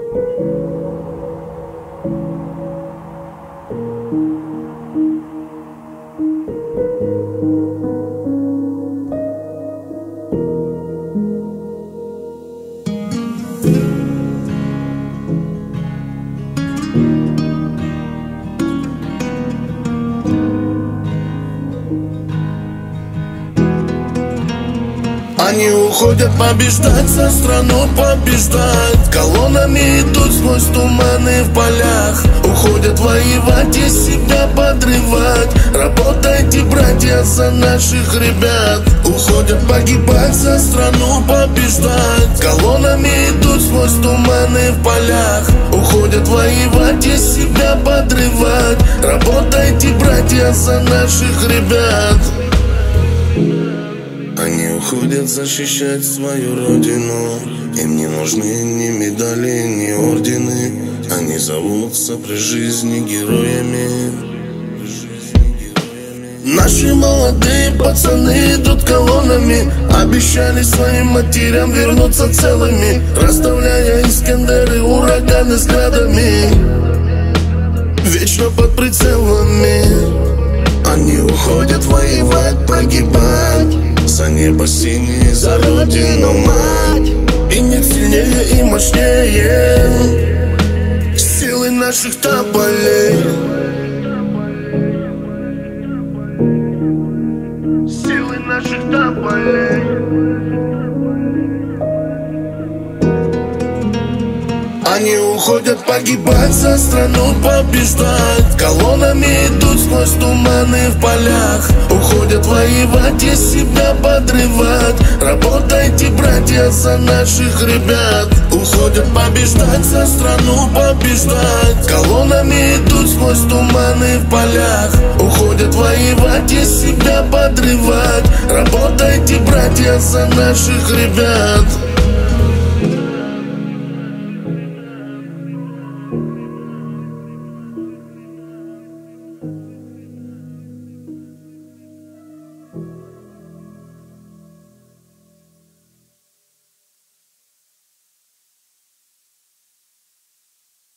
Они уходят побеждать, за страну побеждать. Колоннами идут сквозь туманы в полях. Уходят воевать и себя подрывать. Работайте, братья, за наших ребят. Уходят погибать, за страну побеждать. Колоннами идут сквозь туманы в полях. Уходят воевать и себя подрывать. Работайте, братья, за наших ребят. Они уходят защищать свою родину. Им не нужны ни медали, ни ордены. Они зовутся при жизни героями. Наши молодые пацаны идут колоннами. Обещали своим матерям вернуться целыми, расставляя искандеры, ураганы с градами, вечно под прицелами. Они уходят воевать, погибать за небо синее, за родину мать. И нет сильнее и мощнее силы наших тополей. Силы наших тополей. Они уходят погибать, за страну побеждать. Колоннами идут сквозь туманы в полях. Уходят воевать и себя подрывать. Работайте, братья, за наших ребят. Уходят побеждать, за страну побеждать. Колоннами идут сквозь туманы в полях. Уходят воевать и себя подрывать. Работайте, братья, за наших ребят.